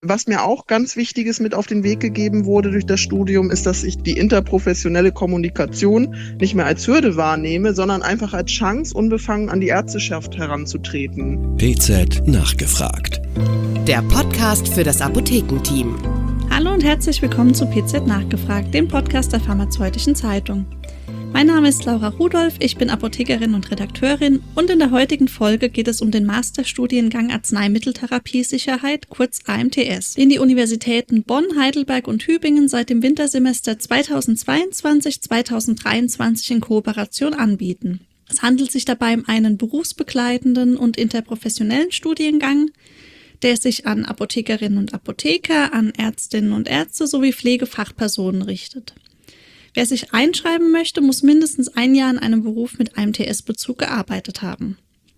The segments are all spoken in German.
Was mir auch ganz Wichtiges mit auf den Weg gegeben wurde durch das Studium, ist, dass ich die interprofessionelle Kommunikation nicht mehr als Hürde wahrnehme, sondern einfach als Chance, unbefangen an die Ärzteschaft heranzutreten. PZ nachgefragt. Der Podcast für das Apothekenteam. Hallo und herzlich willkommen zu PZ nachgefragt, dem Podcast der Pharmazeutischen Zeitung. Mein Name ist Laura Rudolph, ich bin Apothekerin und Redakteurin und in der heutigen Folge geht es um den Masterstudiengang Arzneimitteltherapiesicherheit, kurz AMTS, den die Universitäten Bonn, Heidelberg und Tübingen seit dem Wintersemester 2022/2023 in Kooperation anbieten. Es handelt sich dabei um einen berufsbegleitenden und interprofessionellen Studiengang, der sich an Apothekerinnen und Apotheker, an Ärztinnen und Ärzte sowie Pflegefachpersonen richtet. Wer sich einschreiben möchte, muss mindestens ein Jahr in einem Beruf mit AMTS-Bezug gearbeitet haben.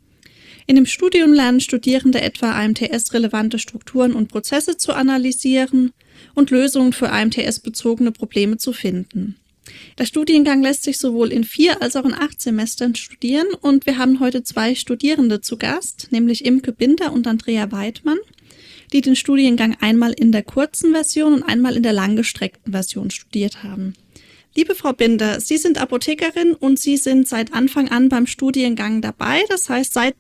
In dem Studium lernen Studierende etwa AMTS-relevante Strukturen und Prozesse zu analysieren und Lösungen für AMTS-bezogene Probleme zu finden. Der Studiengang lässt sich sowohl in 4 als auch in 8 Semestern studieren und wir haben heute 2 Studierende zu Gast, nämlich Imke Binder und Andrea Weidmann, die den Studiengang einmal in der kurzen Version und einmal in der langgestreckten Version studiert haben. Liebe Frau Binder, Sie sind Apothekerin und Sie sind seit Anfang an beim Studiengang dabei, das heißt seit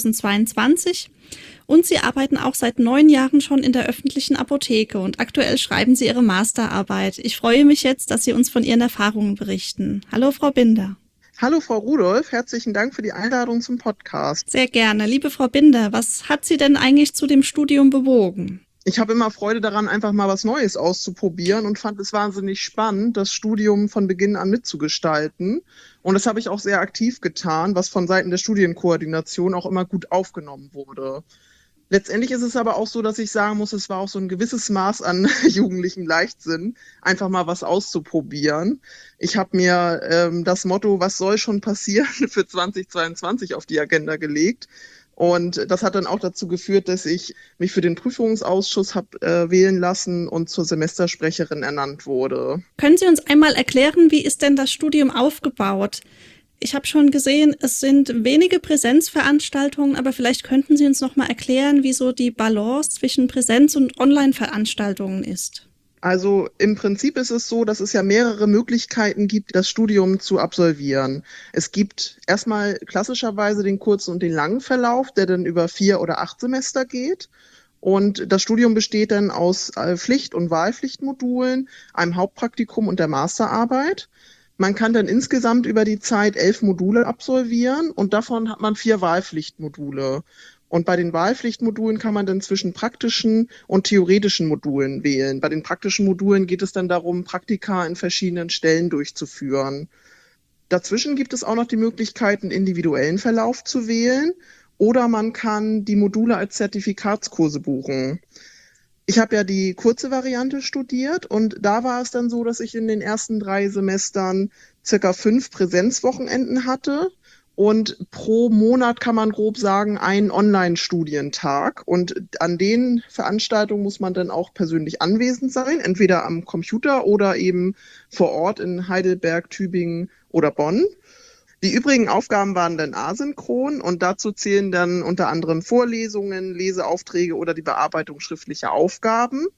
2022. Und Sie arbeiten auch seit 9 Jahren schon in der öffentlichen Apotheke und aktuell schreiben Sie Ihre Masterarbeit. Ich freue mich jetzt, dass Sie uns von Ihren Erfahrungen berichten. Hallo Frau Binder. Hallo Frau Rudolph, herzlichen Dank für die Einladung zum Podcast. Sehr gerne. Liebe Frau Binder, was hat Sie denn eigentlich zu dem Studium bewogen? Ich habe immer Freude daran, einfach mal was Neues auszuprobieren und fand es wahnsinnig spannend, das Studium von Beginn an mitzugestalten. Und das habe ich auch sehr aktiv getan, was von Seiten der Studienkoordination auch immer gut aufgenommen wurde. Letztendlich ist es aber auch so, dass ich sagen muss, es war auch so ein gewisses Maß an jugendlichem Leichtsinn, einfach mal was auszuprobieren. Ich habe mir das Motto, was soll schon passieren, für 2022 auf die Agenda gelegt. Und das hat dann auch dazu geführt, dass ich mich für den Prüfungsausschuss habe wählen lassen und zur Semestersprecherin ernannt wurde. Können Sie uns einmal erklären, wie ist denn das Studium aufgebaut? Ich habe schon gesehen, es sind wenige Präsenzveranstaltungen, aber vielleicht könnten Sie uns noch mal erklären, wie so die Balance zwischen Präsenz- und Online-Veranstaltungen ist. Also im Prinzip ist es so, dass es ja mehrere Möglichkeiten gibt, das Studium zu absolvieren. Es gibt erstmal klassischerweise den kurzen und den langen Verlauf, der dann über 4 oder 8 Semester geht. Und das Studium besteht dann aus Pflicht- und Wahlpflichtmodulen, einem Hauptpraktikum und der Masterarbeit. Man kann dann insgesamt über die Zeit 11 Module absolvieren und davon hat man 4 Wahlpflichtmodule. Und bei den Wahlpflichtmodulen kann man dann zwischen praktischen und theoretischen Modulen wählen. Bei den praktischen Modulen geht es dann darum, Praktika in verschiedenen Stellen durchzuführen. Dazwischen gibt es auch noch die Möglichkeit, einen individuellen Verlauf zu wählen oder man kann die Module als Zertifikatskurse buchen. Ich habe ja die kurze Variante studiert und da war es dann so, dass ich in den ersten 3 Semestern circa 5 Präsenzwochenenden hatte. Und pro Monat kann man grob sagen, einen Online-Studientag. Und an den Veranstaltungen muss man dann auch persönlich anwesend sein, entweder am Computer oder eben vor Ort in Heidelberg, Tübingen oder Bonn. Die übrigen Aufgaben waren dann asynchron und dazu zählen dann unter anderem Vorlesungen, Leseaufträge oder die Bearbeitung schriftlicher Aufgaben.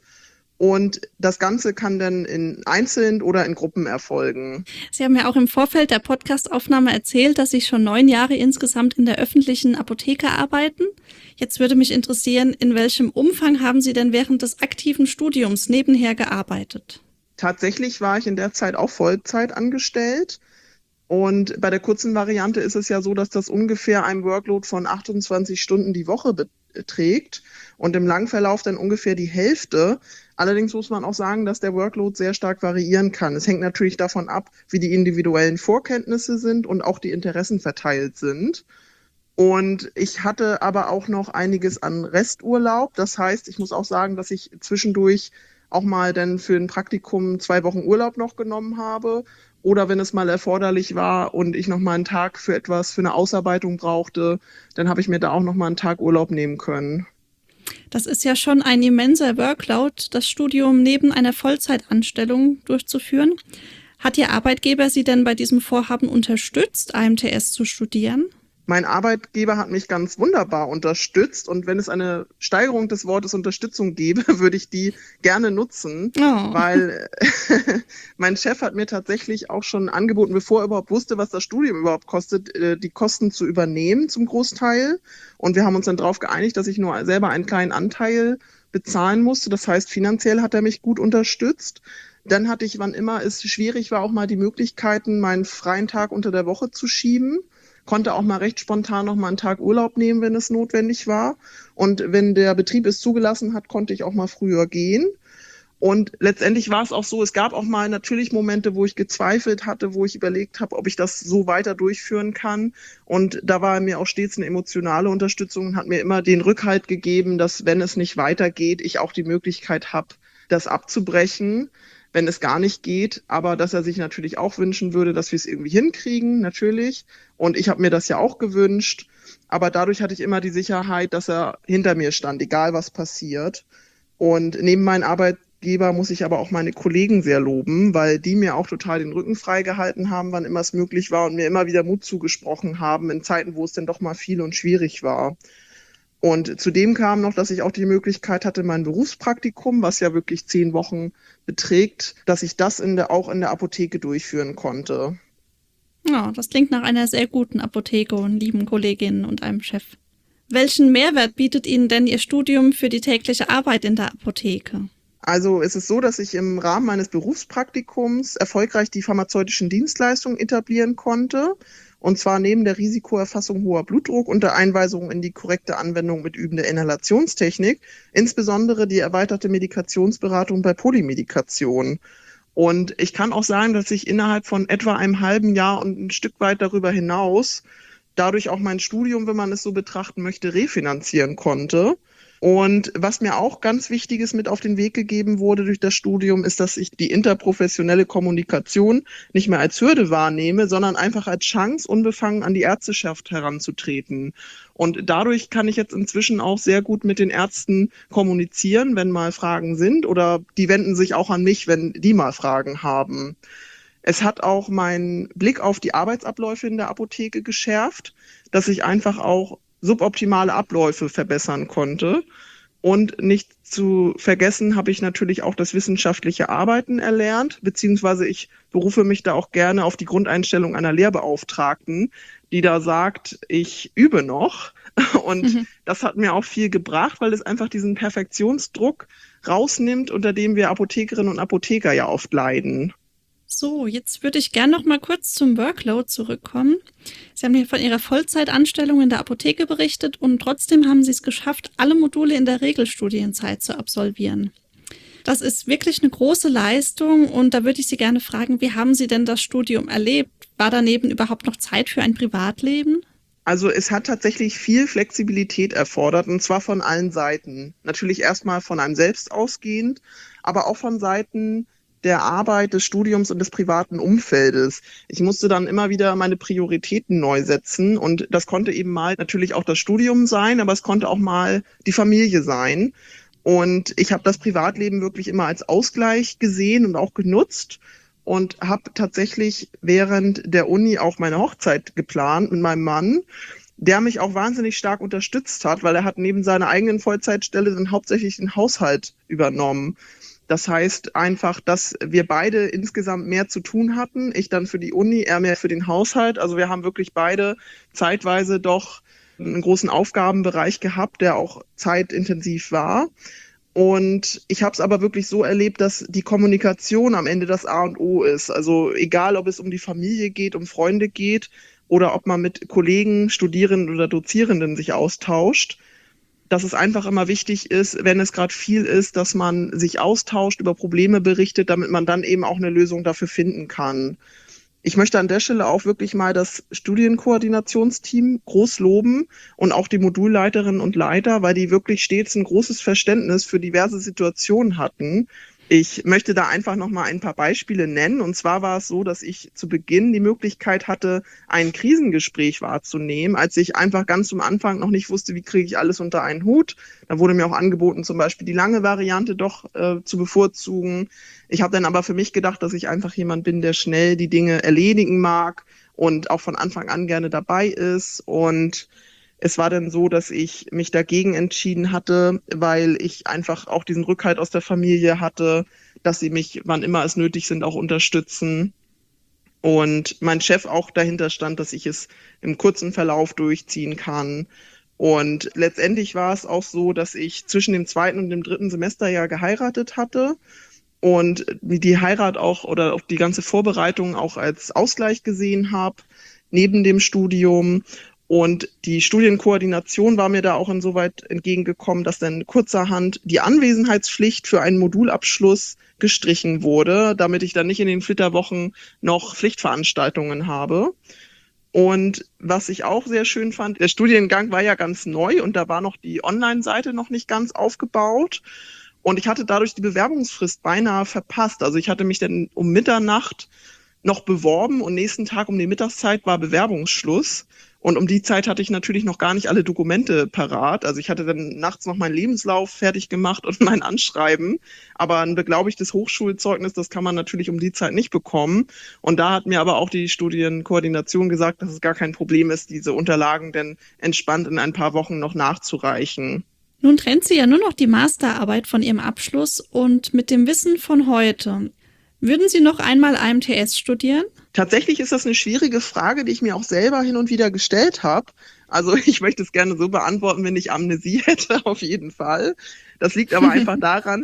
Und das Ganze kann dann einzeln oder in Gruppen erfolgen. Sie haben ja auch im Vorfeld der Podcastaufnahme erzählt, dass Sie schon 9 Jahre insgesamt in der öffentlichen Apotheke arbeiten. Jetzt würde mich interessieren, in welchem Umfang haben Sie denn während des aktiven Studiums nebenher gearbeitet? Tatsächlich war ich in der Zeit auch Vollzeit angestellt. Und bei der kurzen Variante ist es ja so, dass das ungefähr ein Workload von 28 Stunden die Woche beträgt und im Langverlauf dann ungefähr die Hälfte. Allerdings muss man auch sagen, dass der Workload sehr stark variieren kann. Es hängt natürlich davon ab, wie die individuellen Vorkenntnisse sind und auch die Interessen verteilt sind. Und ich hatte aber auch noch einiges an Resturlaub. Das heißt, ich muss auch sagen, dass ich zwischendurch auch mal dann für ein Praktikum 2 Wochen Urlaub noch genommen habe. Oder wenn es mal erforderlich war und ich noch mal einen Tag für eine Ausarbeitung brauchte, dann habe ich mir da auch noch mal einen Tag Urlaub nehmen können. Das ist ja schon ein immenser Workload, das Studium neben einer Vollzeitanstellung durchzuführen. Hat Ihr Arbeitgeber Sie denn bei diesem Vorhaben unterstützt, AMTS zu studieren? Mein Arbeitgeber hat mich ganz wunderbar unterstützt und wenn es eine Steigerung des Wortes Unterstützung gäbe, würde ich die gerne nutzen, weil mein Chef hat mir tatsächlich auch schon angeboten, bevor er überhaupt wusste, was das Studium überhaupt kostet, die Kosten zu übernehmen zum Großteil. Und wir haben uns dann darauf geeinigt, dass ich nur selber einen kleinen Anteil bezahlen musste. Das heißt, finanziell hat er mich gut unterstützt. Dann hatte ich, wann immer es schwierig war, auch mal die Möglichkeiten, meinen freien Tag unter der Woche zu schieben. Konnte auch mal recht spontan noch mal einen Tag Urlaub nehmen, wenn es notwendig war. Und wenn der Betrieb es zugelassen hat, konnte ich auch mal früher gehen. Und letztendlich war es auch so, es gab auch mal natürlich Momente, wo ich gezweifelt hatte, wo ich überlegt habe, ob ich das so weiter durchführen kann. Und da war mir auch stets eine emotionale Unterstützung und hat mir immer den Rückhalt gegeben, dass, wenn es nicht weitergeht, ich auch die Möglichkeit habe, das abzubrechen, wenn es gar nicht geht, aber dass er sich natürlich auch wünschen würde, dass wir es irgendwie hinkriegen, natürlich. Und ich habe mir das ja auch gewünscht, aber dadurch hatte ich immer die Sicherheit, dass er hinter mir stand, egal was passiert. Und neben meinem Arbeitgeber muss ich aber auch meine Kollegen sehr loben, weil die mir auch total den Rücken frei gehalten haben, wann immer es möglich war und mir immer wieder Mut zugesprochen haben in Zeiten, wo es dann doch mal viel und schwierig war. Und zudem kam noch, dass ich auch die Möglichkeit hatte, mein Berufspraktikum, was ja wirklich 10 Wochen beträgt, dass ich das auch in der Apotheke durchführen konnte. Ja, das klingt nach einer sehr guten Apotheke und lieben Kolleginnen und einem Chef. Welchen Mehrwert bietet Ihnen denn Ihr Studium für die tägliche Arbeit in der Apotheke? Also es ist so, dass ich im Rahmen meines Berufspraktikums erfolgreich die pharmazeutischen Dienstleistungen etablieren konnte. Und zwar neben der Risikoerfassung hoher Blutdruck und der Einweisung in die korrekte Anwendung mit Üben der Inhalationstechnik, insbesondere die erweiterte Medikationsberatung bei Polymedikation. Und ich kann auch sagen, dass ich innerhalb von etwa einem halben Jahr und ein Stück weit darüber hinaus dadurch auch mein Studium, wenn man es so betrachten möchte, refinanzieren konnte. Und was mir auch ganz Wichtiges mit auf den Weg gegeben wurde durch das Studium, ist, dass ich die interprofessionelle Kommunikation nicht mehr als Hürde wahrnehme, sondern einfach als Chance, unbefangen an die Ärzteschaft heranzutreten. Und dadurch kann ich jetzt inzwischen auch sehr gut mit den Ärzten kommunizieren, wenn mal Fragen sind, oder die wenden sich auch an mich, wenn die mal Fragen haben. Es hat auch meinen Blick auf die Arbeitsabläufe in der Apotheke geschärft, dass ich einfach auch suboptimale Abläufe verbessern konnte. Und nicht zu vergessen habe ich natürlich auch das wissenschaftliche Arbeiten erlernt, beziehungsweise ich berufe mich da auch gerne auf die Grundeinstellung einer Lehrbeauftragten, die da sagt, ich übe noch. Und das hat mir auch viel gebracht, weil es einfach diesen Perfektionsdruck rausnimmt, unter dem wir Apothekerinnen und Apotheker ja oft leiden. So, jetzt würde ich gerne noch mal kurz zum Workload zurückkommen. Sie haben hier von Ihrer Vollzeitanstellung in der Apotheke berichtet und trotzdem haben Sie es geschafft, alle Module in der Regelstudienzeit zu absolvieren. Das ist wirklich eine große Leistung und da würde ich Sie gerne fragen, wie haben Sie denn das Studium erlebt? War daneben überhaupt noch Zeit für ein Privatleben? Also es hat tatsächlich viel Flexibilität erfordert und zwar von allen Seiten. Natürlich erstmal von einem selbst ausgehend, aber auch von Seiten der Arbeit, des Studiums und des privaten Umfeldes. Ich musste dann immer wieder meine Prioritäten neu setzen und das konnte eben mal natürlich auch das Studium sein, aber es konnte auch mal die Familie sein. Und ich habe das Privatleben wirklich immer als Ausgleich gesehen und auch genutzt und habe tatsächlich während der Uni auch meine Hochzeit geplant mit meinem Mann, der mich auch wahnsinnig stark unterstützt hat, weil er hat neben seiner eigenen Vollzeitstelle dann hauptsächlich den Haushalt übernommen. Das heißt einfach, dass wir beide insgesamt mehr zu tun hatten. Ich dann für die Uni, er mehr für den Haushalt. Also wir haben wirklich beide zeitweise doch einen großen Aufgabenbereich gehabt, der auch zeitintensiv war. Und ich habe es aber wirklich so erlebt, dass die Kommunikation am Ende das A und O ist. Also egal, ob es um die Familie geht, um Freunde geht oder ob man mit Kollegen, Studierenden oder Dozierenden sich austauscht, dass es einfach immer wichtig ist, wenn es gerade viel ist, dass man sich austauscht, über Probleme berichtet, damit man dann eben auch eine Lösung dafür finden kann. Ich möchte an der Stelle auch wirklich mal das Studienkoordinationsteam groß loben und auch die Modulleiterinnen und Leiter, weil die wirklich stets ein großes Verständnis für diverse Situationen hatten. Ich möchte da einfach noch mal ein paar Beispiele nennen. Und zwar war es so, dass ich zu Beginn die Möglichkeit hatte, ein Krisengespräch wahrzunehmen, als ich einfach ganz am Anfang noch nicht wusste, wie kriege ich alles unter einen Hut. Da wurde mir auch angeboten, zum Beispiel die lange Variante doch zu bevorzugen. Ich habe dann aber für mich gedacht, dass ich einfach jemand bin, der schnell die Dinge erledigen mag und auch von Anfang an gerne dabei ist. Und es war dann so, dass ich mich dagegen entschieden hatte, weil ich einfach auch diesen Rückhalt aus der Familie hatte, dass sie mich, wann immer es nötig sind, auch unterstützen. Und mein Chef auch dahinter stand, dass ich es im kurzen Verlauf durchziehen kann. Und letztendlich war es auch so, dass ich zwischen dem 2. und dem 3. Semesterjahr geheiratet hatte und die Heirat auch oder auch die ganze Vorbereitung auch als Ausgleich gesehen habe, neben dem Studium. Und die Studienkoordination war mir da auch insoweit entgegengekommen, dass dann kurzerhand die Anwesenheitspflicht für einen Modulabschluss gestrichen wurde, damit ich dann nicht in den Flitterwochen noch Pflichtveranstaltungen habe. Und was ich auch sehr schön fand, der Studiengang war ja ganz neu und da war noch die Online-Seite noch nicht ganz aufgebaut. Und ich hatte dadurch die Bewerbungsfrist beinahe verpasst. Also ich hatte mich dann um Mitternacht noch beworben und nächsten Tag um die Mittagszeit war Bewerbungsschluss. Und um die Zeit hatte ich natürlich noch gar nicht alle Dokumente parat. Also ich hatte dann nachts noch meinen Lebenslauf fertig gemacht und mein Anschreiben. Aber ein beglaubigtes Hochschulzeugnis, das kann man natürlich um die Zeit nicht bekommen. Und da hat mir aber auch die Studienkoordination gesagt, dass es gar kein Problem ist, diese Unterlagen dann entspannt in ein paar Wochen noch nachzureichen. Nun trennt sie ja nur noch die Masterarbeit von ihrem Abschluss und mit dem Wissen von heute. Würden Sie noch einmal AMTS studieren? Tatsächlich ist das eine schwierige Frage, die ich mir auch selber hin und wieder gestellt habe. Also ich möchte es gerne so beantworten, wenn ich Amnesie hätte, auf jeden Fall. Das liegt aber einfach daran,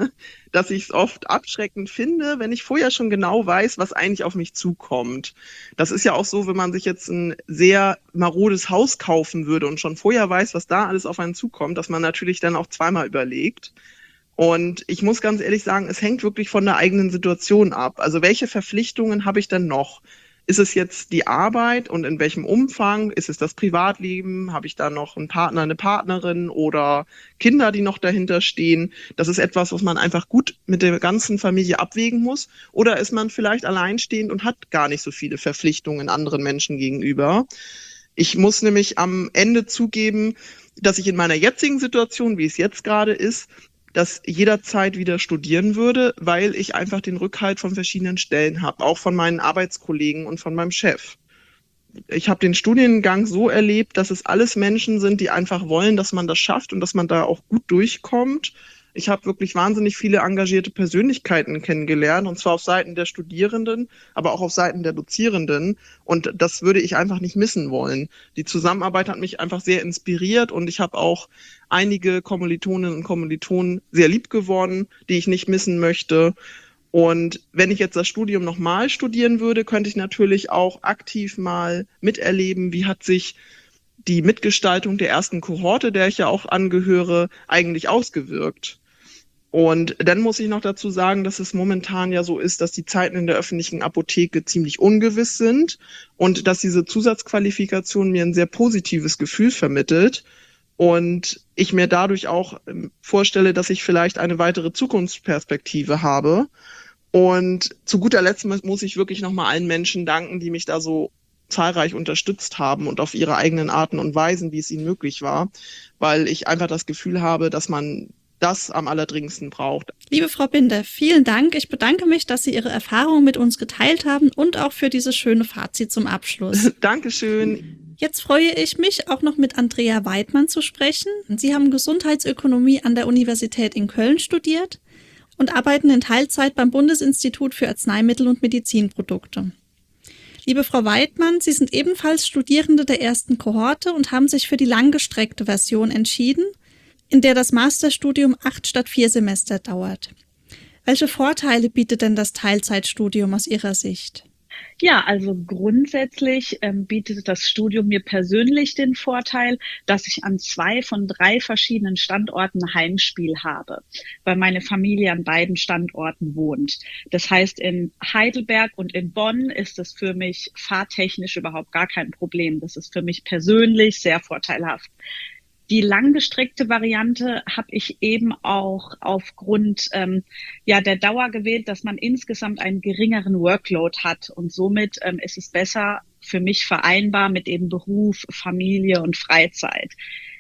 dass ich es oft abschreckend finde, wenn ich vorher schon genau weiß, was eigentlich auf mich zukommt. Das ist ja auch so, wenn man sich jetzt ein sehr marodes Haus kaufen würde und schon vorher weiß, was da alles auf einen zukommt, dass man natürlich dann auch zweimal überlegt. Und ich muss ganz ehrlich sagen, es hängt wirklich von der eigenen Situation ab. Also welche Verpflichtungen habe ich denn noch? Ist es jetzt die Arbeit und in welchem Umfang? Ist es das Privatleben? Habe ich da noch einen Partner, eine Partnerin oder Kinder, die noch dahinter stehen? Das ist etwas, was man einfach gut mit der ganzen Familie abwägen muss. Oder ist man vielleicht alleinstehend und hat gar nicht so viele Verpflichtungen anderen Menschen gegenüber? Ich muss nämlich am Ende zugeben, dass ich in meiner jetzigen Situation, wie es jetzt gerade ist, das jederzeit wieder studieren würde, weil ich einfach den Rückhalt von verschiedenen Stellen habe, auch von meinen Arbeitskollegen und von meinem Chef. Ich habe den Studiengang so erlebt, dass es alles Menschen sind, die einfach wollen, dass man das schafft und dass man da auch gut durchkommt. Ich habe wirklich wahnsinnig viele engagierte Persönlichkeiten kennengelernt, und zwar auf Seiten der Studierenden, aber auch auf Seiten der Dozierenden. Und das würde ich einfach nicht missen wollen. Die Zusammenarbeit hat mich einfach sehr inspiriert und ich habe auch einige Kommilitoninnen und Kommilitonen sehr lieb gewonnen, die ich nicht missen möchte. Und wenn ich jetzt das Studium nochmal studieren würde, könnte ich natürlich auch aktiv mal miterleben, wie hat sich die Mitgestaltung der ersten Kohorte, der ich ja auch angehöre, eigentlich ausgewirkt. Und dann muss ich noch dazu sagen, dass es momentan ja so ist, dass die Zeiten in der öffentlichen Apotheke ziemlich ungewiss sind und dass diese Zusatzqualifikation mir ein sehr positives Gefühl vermittelt. Und ich mir dadurch auch vorstelle, dass ich vielleicht eine weitere Zukunftsperspektive habe. Und zu guter Letzt muss ich wirklich nochmal allen Menschen danken, die mich da so zahlreich unterstützt haben und auf ihre eigenen Arten und Weisen, wie es ihnen möglich war, weil ich einfach das Gefühl habe, dass man das am allerdringendsten braucht. Liebe Frau Binder, vielen Dank. Ich bedanke mich, dass Sie Ihre Erfahrungen mit uns geteilt haben und auch für dieses schöne Fazit zum Abschluss. Dankeschön. Jetzt freue ich mich, auch noch mit Andrea Weidmann zu sprechen. Sie haben Gesundheitsökonomie an der Universität in Köln studiert und arbeiten in Teilzeit beim Bundesinstitut für Arzneimittel und Medizinprodukte. Liebe Frau Weidmann, Sie sind ebenfalls Studierende der ersten Kohorte und haben sich für die langgestreckte Version entschieden, in der das Masterstudium 8 statt 4 Semester dauert. Welche Vorteile bietet denn das Teilzeitstudium aus Ihrer Sicht? Ja, also grundsätzlich bietet das Studium mir persönlich den Vorteil, dass ich an 2 von 3 verschiedenen Standorten Heimspiel habe, weil meine Familie an beiden Standorten wohnt. Das heißt, in Heidelberg und in Bonn ist es für mich fahrtechnisch überhaupt gar kein Problem. Das ist für mich persönlich sehr vorteilhaft. Die langgestreckte Variante habe ich eben auch aufgrund der Dauer gewählt, dass man insgesamt einen geringeren Workload hat und somit ist es besser für mich vereinbar mit eben Beruf, Familie und Freizeit.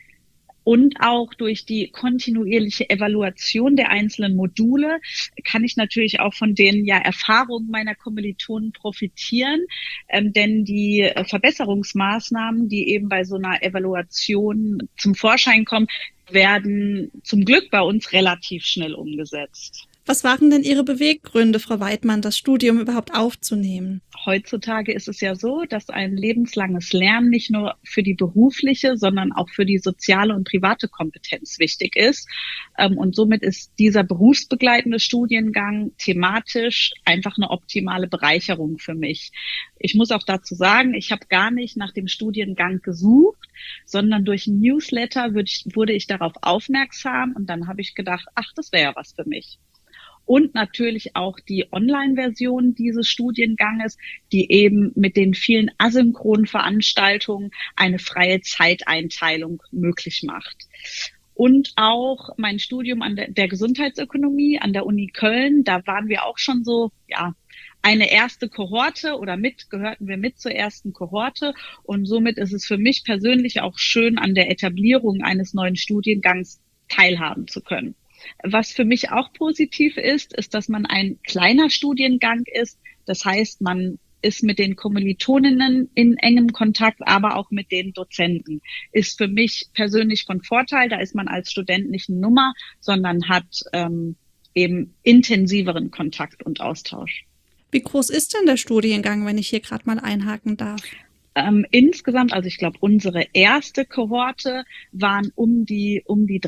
Und auch durch die kontinuierliche Evaluation der einzelnen Module kann ich natürlich auch von den Erfahrungen meiner Kommilitonen profitieren, denn die Verbesserungsmaßnahmen, die eben bei so einer Evaluation zum Vorschein kommen, werden zum Glück bei uns relativ schnell umgesetzt. Was waren denn Ihre Beweggründe, Frau Weidmann, das Studium überhaupt aufzunehmen? Heutzutage ist es ja so, dass ein lebenslanges Lernen nicht nur für die berufliche, sondern auch für die soziale und private Kompetenz wichtig ist. Und somit ist dieser berufsbegleitende Studiengang thematisch einfach eine optimale Bereicherung für mich. Ich muss auch dazu sagen, ich habe gar nicht nach dem Studiengang gesucht, sondern durch ein Newsletter wurde ich darauf aufmerksam und dann habe ich gedacht, ach, das wäre ja was für mich. Und natürlich auch die Online-Version dieses Studienganges, die eben mit den vielen asynchronen Veranstaltungen eine freie Zeiteinteilung möglich macht. Und auch mein Studium an der Gesundheitsökonomie an der Uni Köln, da waren wir auch schon so, eine erste Kohorte gehörten wir mit zur ersten Kohorte. Und somit ist es für mich persönlich auch schön, an der Etablierung eines neuen Studiengangs teilhaben zu können. Was für mich auch positiv ist, dass man ein kleiner Studiengang ist. Das heißt, man ist mit den Kommilitoninnen in engem Kontakt, aber auch mit den Dozenten. Ist für mich persönlich von Vorteil. Da ist man als Student nicht eine Nummer, sondern hat eben intensiveren Kontakt und Austausch. Wie groß ist denn der Studiengang, wenn ich hier gerade mal einhaken darf? Insgesamt, also ich glaube, unsere erste Kohorte waren um die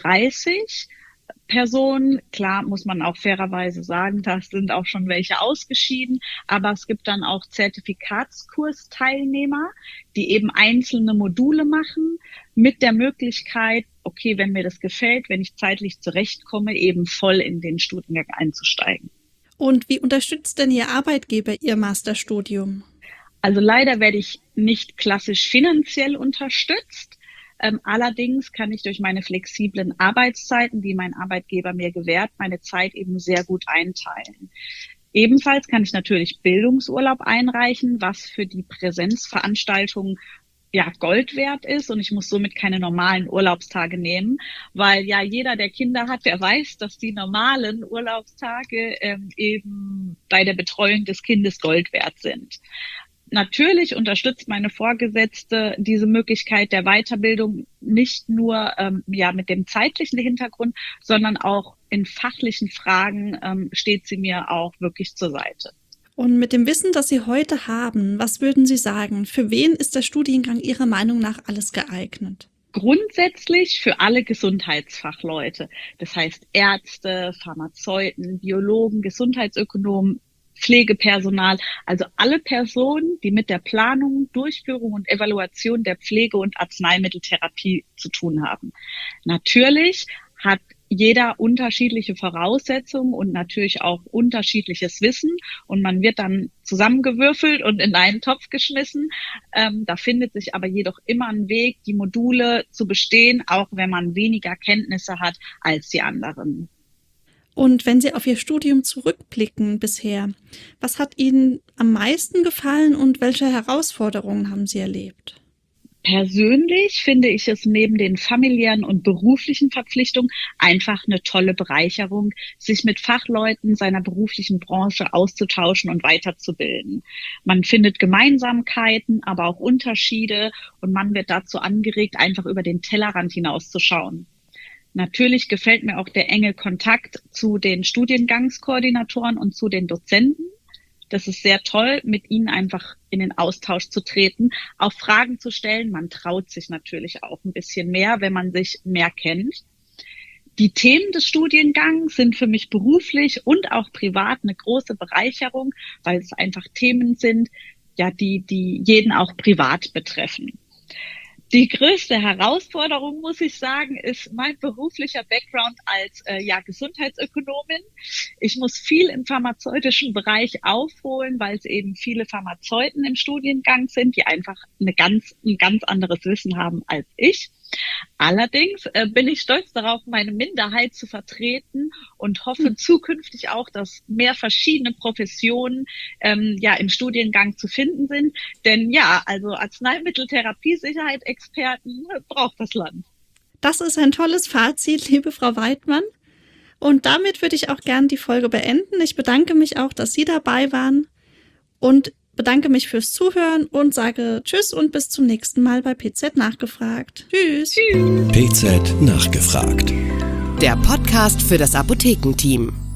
30 Personen. Klar, muss man auch fairerweise sagen, da sind auch schon welche ausgeschieden, aber es gibt dann auch Zertifikatskursteilnehmer, die eben einzelne Module machen, mit der Möglichkeit, okay, wenn mir das gefällt, wenn ich zeitlich zurechtkomme, eben voll in den Studiengang einzusteigen. Und wie unterstützt denn Ihr Arbeitgeber Ihr Masterstudium? Also leider werde ich nicht klassisch finanziell unterstützt. Allerdings kann ich durch meine flexiblen Arbeitszeiten, die mein Arbeitgeber mir gewährt, meine Zeit eben sehr gut einteilen. Ebenfalls kann ich natürlich Bildungsurlaub einreichen, was für die Präsenzveranstaltungen Gold wert ist, und ich muss somit keine normalen Urlaubstage nehmen, weil jeder, der Kinder hat, der weiß, dass die normalen Urlaubstage eben bei der Betreuung des Kindes Gold wert sind. Natürlich unterstützt meine Vorgesetzte diese Möglichkeit der Weiterbildung nicht nur mit dem zeitlichen Hintergrund, sondern auch in fachlichen Fragen steht sie mir auch wirklich zur Seite. Und mit dem Wissen, das Sie heute haben, was würden Sie sagen, für wen ist der Studiengang Ihrer Meinung nach alles geeignet? Grundsätzlich für alle Gesundheitsfachleute, das heißt Ärzte, Pharmazeuten, Biologen, Gesundheitsökonomen, Pflegepersonal, also alle Personen, die mit der Planung, Durchführung und Evaluation der Pflege- und Arzneimitteltherapie zu tun haben. Natürlich hat jeder unterschiedliche Voraussetzungen und natürlich auch unterschiedliches Wissen, und man wird dann zusammengewürfelt und in einen Topf geschmissen. Da findet sich aber jedoch immer ein Weg, die Module zu bestehen, auch wenn man weniger Kenntnisse hat als die anderen. Und wenn Sie auf Ihr Studium zurückblicken bisher, was hat Ihnen am meisten gefallen und welche Herausforderungen haben Sie erlebt? Persönlich finde ich es neben den familiären und beruflichen Verpflichtungen einfach eine tolle Bereicherung, sich mit Fachleuten seiner beruflichen Branche auszutauschen und weiterzubilden. Man findet Gemeinsamkeiten, aber auch Unterschiede, und man wird dazu angeregt, einfach über den Tellerrand hinauszuschauen. Natürlich gefällt mir auch der enge Kontakt zu den Studiengangskoordinatoren und zu den Dozenten. Das ist sehr toll, mit ihnen einfach in den Austausch zu treten, auch Fragen zu stellen. Man traut sich natürlich auch ein bisschen mehr, wenn man sich mehr kennt. Die Themen des Studiengangs sind für mich beruflich und auch privat eine große Bereicherung, weil es einfach Themen sind, die jeden auch privat betreffen. Die größte Herausforderung, muss ich sagen, ist mein beruflicher Background als Gesundheitsökonomin. Ich muss viel im pharmazeutischen Bereich aufholen, weil es eben viele Pharmazeuten im Studiengang sind, die einfach ein ganz anderes Wissen haben als ich. Allerdings bin ich stolz darauf, meine Minderheit zu vertreten und hoffe zukünftig auch, dass mehr verschiedene Professionen im Studiengang zu finden sind. Denn ja, also Arzneimitteltherapiesicherheit-Experten braucht das Land. Das ist ein tolles Fazit, liebe Frau Weidmann. Und damit würde ich auch gern die Folge beenden. Ich bedanke mich auch, dass Sie dabei waren und bedanke mich fürs Zuhören und sage Tschüss und bis zum nächsten Mal bei PZ Nachgefragt. Tschüss. PZ Nachgefragt. Der Podcast für das Apothekenteam.